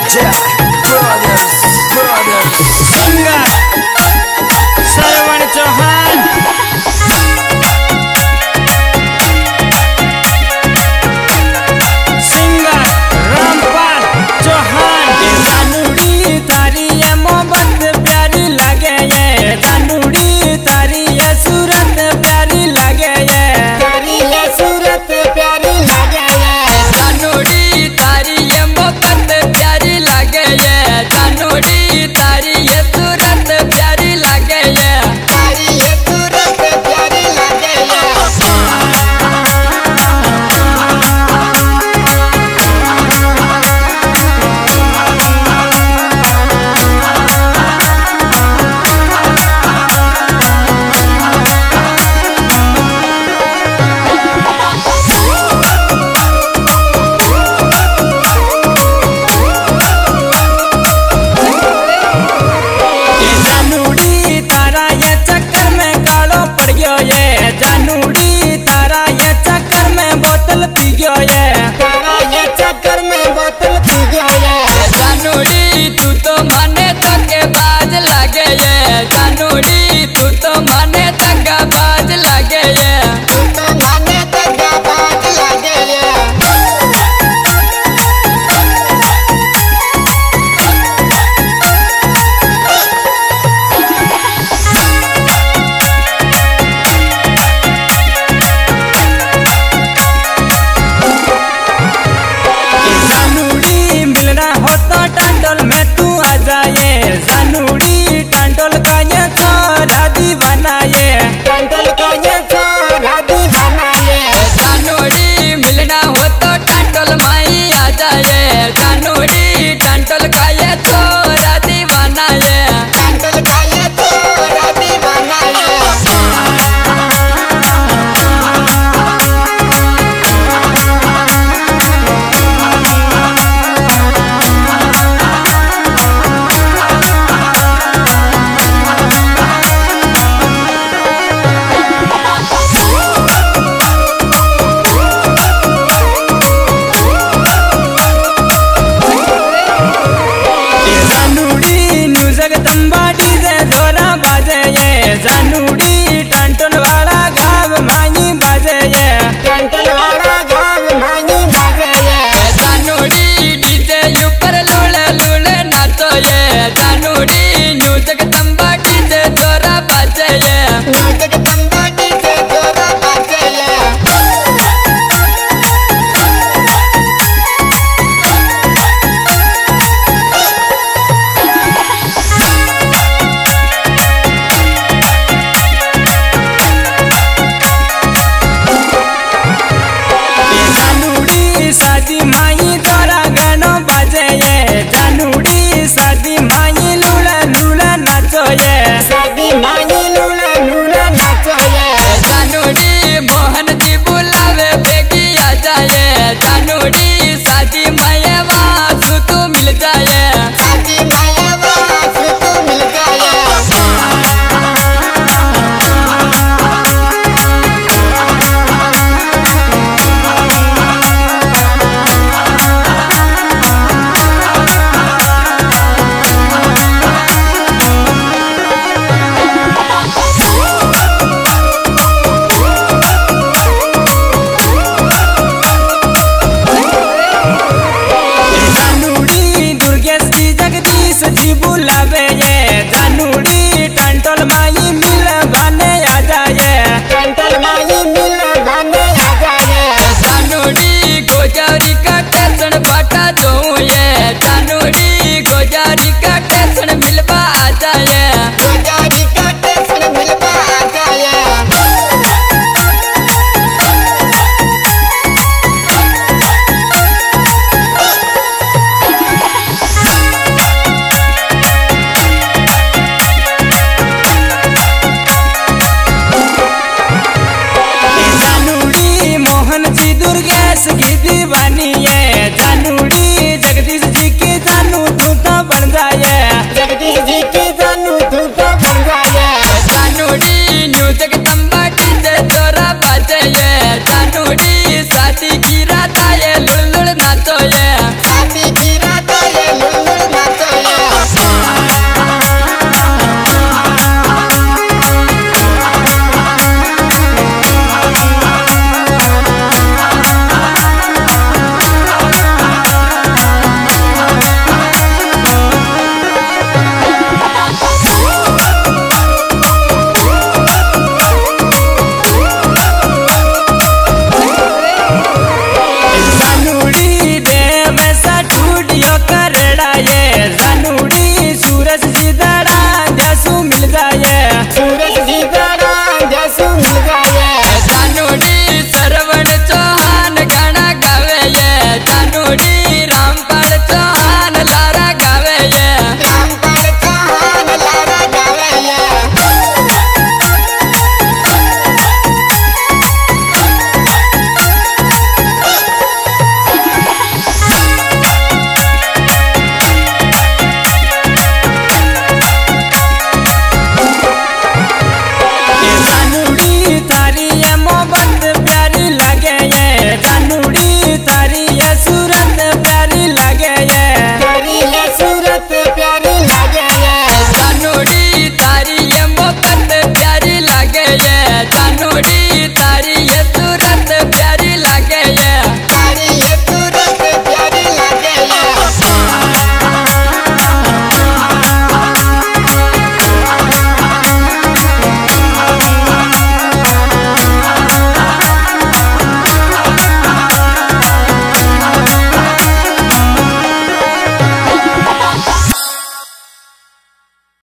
Jack Brothers singer Shravan Chauhan, singer Rampal Chauhan. जानूड़ी तारी ये मोहब्बत प्यारी लगे ये, जानूड़ी तारी ये सूरत प्यारी लगे ये, तारी ये सूरत प्यारी लगे ये। जानूड़ी तारी ये मोहब्बत प्यारी लगे ये, जानूड़ी तारी ये सूरत प्यारी लगे ये, तारी ये सूरत प्यारी लगे ये। जानूड़ी तारा ये चक्कर में गालो पड़ गयो ये, जानूड़ी तारा ये चक्कर में बोतल पी गयो ये, तारा ये चक्कर में बोतल पी गयो ये। जानूड़ी तू तो माने तो के बाज लगे ये, जानूड़ी तू तो माने तक बाज लगे ये, तू तो माने तक बाज लगे ये। जानूड़ी मिलना हो तो टांडोल में तू आ जाए, जानूड़ी टांडोल का ये छोरा दीवाना ये, टांडोल का ये छोरा दीवाना ये। जानूड़ी मिलना हो तो टांडोल माई आ जाए, जानूड़ी